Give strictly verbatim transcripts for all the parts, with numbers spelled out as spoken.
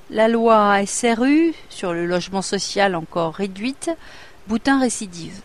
La loi S R U sur le logement social encore réduite, Boutin récidive.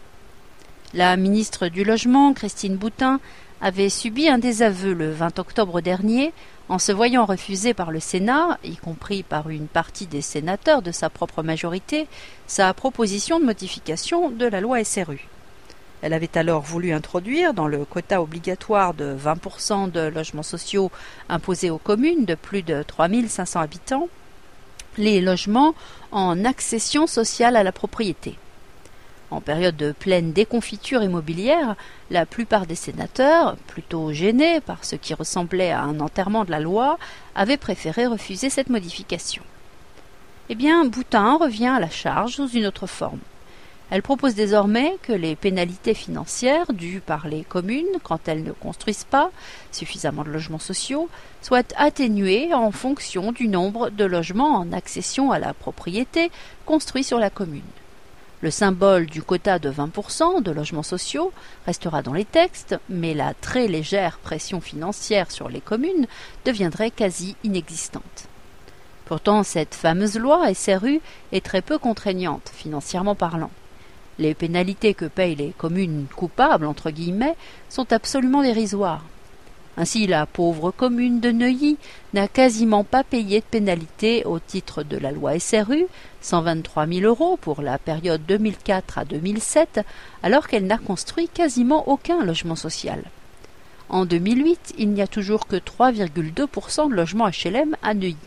La ministre du Logement, Christine Boutin, avait subi un désaveu le vingt octobre dernier en se voyant refuser par le Sénat, y compris par une partie des sénateurs de sa propre majorité, sa proposition de modification de la loi S R U. Elle avait alors voulu introduire dans le quota obligatoire de vingt pour cent de logements sociaux imposés aux communes de plus de trois mille cinq cents habitants les logements en accession sociale à la propriété. En période de pleine déconfiture immobilière, la plupart des sénateurs, plutôt gênés par ce qui ressemblait à un enterrement de la loi, avaient préféré refuser cette modification. Eh bien, Boutin revient à la charge sous une autre forme. Elle propose désormais que les pénalités financières dues par les communes quand elles ne construisent pas suffisamment de logements sociaux soient atténuées en fonction du nombre de logements en accession à la propriété construits sur la commune. Le symbole du quota de vingt pour cent de logements sociaux restera dans les textes, mais la très légère pression financière sur les communes deviendrait quasi inexistante. Pourtant, cette fameuse loi S R U est très peu contraignante, financièrement parlant. Les pénalités que payent les communes coupables, entre guillemets, sont absolument dérisoires. Ainsi, la pauvre commune de Neuilly n'a quasiment pas payé de pénalité au titre de la loi S R U, cent vingt-trois mille euros pour la période deux mille quatre à deux mille sept, alors qu'elle n'a construit quasiment aucun logement social. En deux mille huit, il n'y a toujours que trois virgule deux pour cent de logements H L M à Neuilly.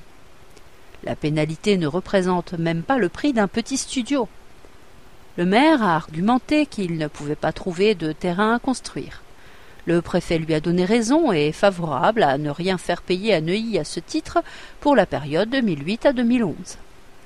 La pénalité ne représente même pas le prix d'un petit studio. Le maire a argumenté qu'il ne pouvait pas trouver de terrain à construire. Le préfet lui a donné raison et est favorable à ne rien faire payer à Neuilly à ce titre pour la période deux mille huit à deux mille onze.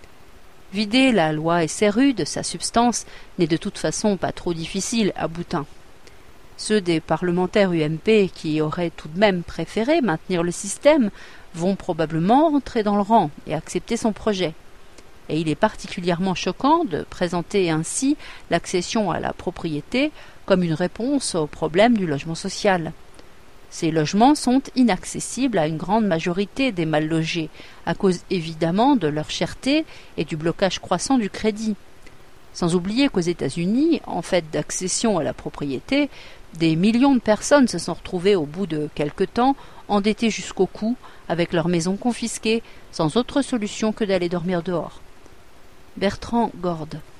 Vider la loi S R U de sa substance n'est de toute façon pas trop difficile à Boutin. Ceux des parlementaires U M P qui auraient tout de même préféré maintenir le système vont probablement entrer dans le rang et accepter son projet. Et il est particulièrement choquant de présenter ainsi l'accession à la propriété comme une réponse au problème du logement social. Ces logements sont inaccessibles à une grande majorité des mal logés, à cause évidemment de leur cherté et du blocage croissant du crédit. Sans oublier qu'aux États-Unis, en fait d'accession à la propriété, des millions de personnes se sont retrouvées au bout de quelque temps endettées jusqu'au cou, avec leurs maisons confisquées, sans autre solution que d'aller dormir dehors. Bertrand Gorde.